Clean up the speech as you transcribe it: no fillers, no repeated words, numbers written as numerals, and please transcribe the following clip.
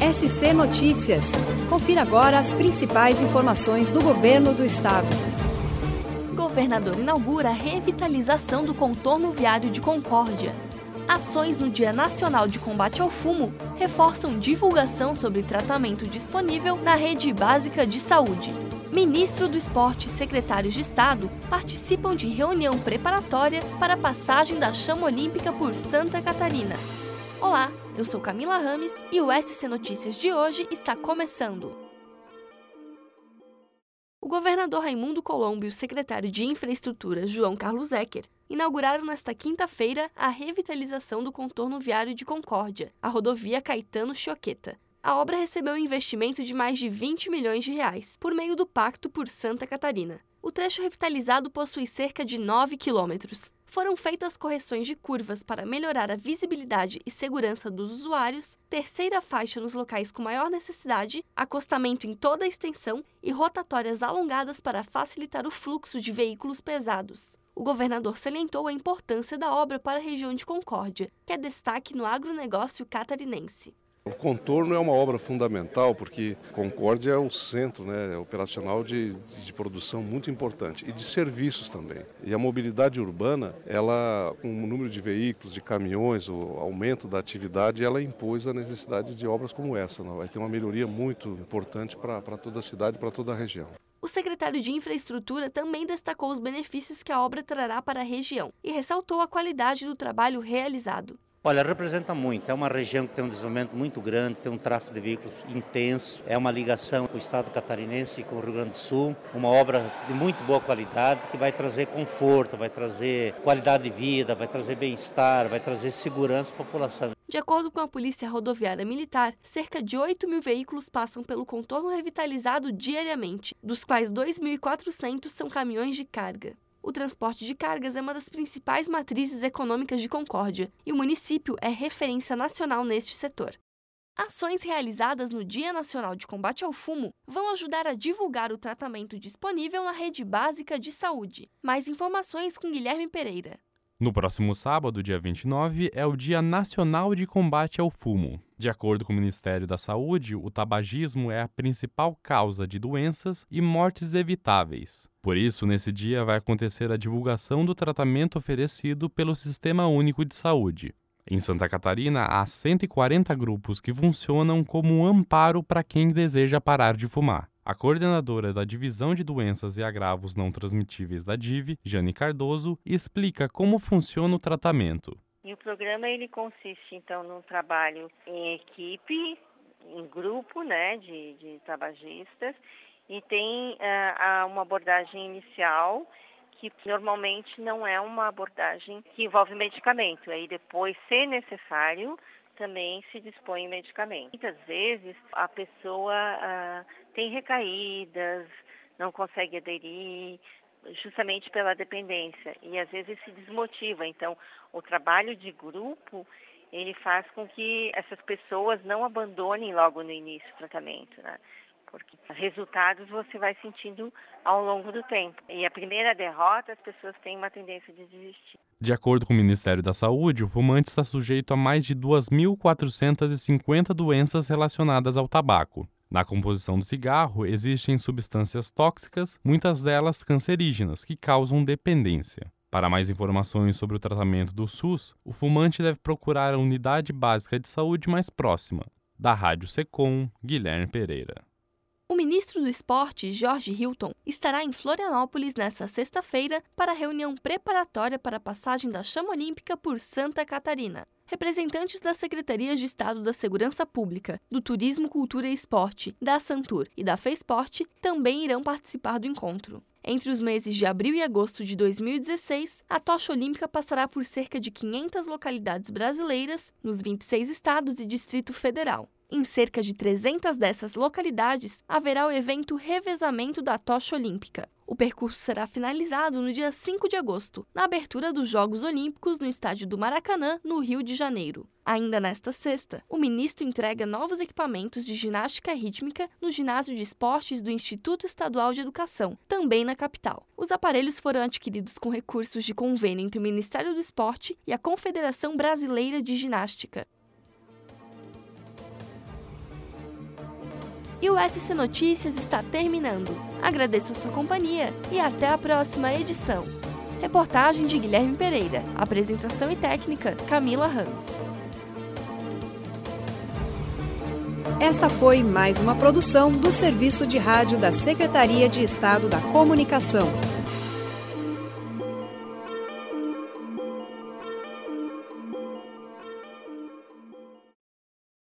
SC Notícias. Confira agora as principais informações do governo do estado. O governador inaugura a revitalização do contorno viário de Concórdia. Ações no Dia Nacional de Combate ao Fumo reforçam divulgação sobre tratamento disponível na rede básica de saúde. Ministro do Esporte e secretários de Estado participam de reunião preparatória para a passagem da chama olímpica por Santa Catarina. Olá, eu sou Camila Rames e o SC Notícias de hoje está começando. O governador Raimundo Colombo e o secretário de Infraestrutura, João Carlos Ecker, inauguraram nesta quinta-feira a revitalização do contorno viário de Concórdia, a rodovia Caetano Chioqueta. A obra recebeu um investimento de mais de 20 milhões de reais, por meio do Pacto por Santa Catarina. O trecho revitalizado possui cerca de 9 quilômetros. Foram feitas correções de curvas para melhorar a visibilidade e segurança dos usuários, terceira faixa nos locais com maior necessidade, acostamento em toda a extensão e rotatórias alongadas para facilitar o fluxo de veículos pesados. O governador salientou a importância da obra para a região de Concórdia, que é destaque no agronegócio catarinense. O contorno é uma obra fundamental porque Concórdia é o centro operacional de produção muito importante e de serviços também. E a mobilidade urbana, ela, com o número de veículos, de caminhões, o aumento da atividade, ela impôs a necessidade de obras como essa. Vai ter uma melhoria muito importante para toda a cidade, para toda a região. O secretário de Infraestrutura também destacou os benefícios que a obra trará para a região e ressaltou a qualidade do trabalho realizado. Olha, representa muito. É uma região que tem um desenvolvimento muito grande, tem um tráfego de veículos intenso, é uma ligação com o estado catarinense e com o Rio Grande do Sul, uma obra de muito boa qualidade que vai trazer conforto, vai trazer qualidade de vida, vai trazer bem-estar, vai trazer segurança para a população. De acordo com a Polícia Rodoviária Militar, cerca de 8 mil veículos passam pelo contorno revitalizado diariamente, dos quais 2.400 são caminhões de carga. O transporte de cargas é uma das principais matrizes econômicas de Concórdia e o município é referência nacional neste setor. Ações realizadas no Dia Nacional de Combate ao Fumo vão ajudar a divulgar o tratamento disponível na rede básica de saúde. Mais informações com Guilherme Pereira. No próximo sábado, dia 29, é o Dia Nacional de Combate ao Fumo. De acordo com o Ministério da Saúde, o tabagismo é a principal causa de doenças e mortes evitáveis. Por isso, nesse dia vai acontecer a divulgação do tratamento oferecido pelo Sistema Único de Saúde. Em Santa Catarina, há 140 grupos que funcionam como um amparo para quem deseja parar de fumar. A coordenadora da Divisão de Doenças e Agravos Não Transmitíveis da DIV, Jane Cardoso, explica como funciona o tratamento. E o programa ele consiste, então, num trabalho em equipe, em grupo, de tabagistas, e tem uma abordagem inicial que normalmente não é uma abordagem que envolve medicamento. Aí depois, se necessário, também se dispõe medicamento. Muitas vezes a pessoa tem recaídas, não consegue aderir, justamente pela dependência, e às vezes se desmotiva. Então, o trabalho de grupo, ele faz com que essas pessoas não abandonem logo no início do tratamento, porque resultados você vai sentindo ao longo do tempo. E a primeira derrota, as pessoas têm uma tendência de desistir. De acordo com o Ministério da Saúde, o fumante está sujeito a mais de 2.450 doenças relacionadas ao tabaco. Na composição do cigarro, existem substâncias tóxicas, muitas delas cancerígenas, que causam dependência. Para mais informações sobre o tratamento do SUS, o fumante deve procurar a unidade básica de saúde mais próxima. Da Rádio Secom, Guilherme Pereira. O ministro do Esporte, Jorge Hilton, estará em Florianópolis nesta sexta-feira para a reunião preparatória para a passagem da chama olímpica por Santa Catarina. Representantes das Secretarias de Estado da Segurança Pública, do Turismo, Cultura e Esporte, da Santur e da FESPORT também irão participar do encontro. Entre os meses de abril e agosto de 2016, a tocha olímpica passará por cerca de 500 localidades brasileiras, nos 26 estados e Distrito Federal. Em cerca de 300 dessas localidades, haverá o evento Revezamento da Tocha Olímpica. O percurso será finalizado no dia 5 de agosto, na abertura dos Jogos Olímpicos no estádio do Maracanã, no Rio de Janeiro. Ainda nesta sexta, o ministro entrega novos equipamentos de ginástica rítmica no Ginásio de Esportes do Instituto Estadual de Educação, também na capital. Os aparelhos foram adquiridos com recursos de convênio entre o Ministério do Esporte e a Confederação Brasileira de Ginástica. E o SC Notícias está terminando. Agradeço a sua companhia e até a próxima edição. Reportagem de Guilherme Pereira. Apresentação e técnica, Camila Ramos. Esta foi mais uma produção do Serviço de Rádio da Secretaria de Estado da Comunicação.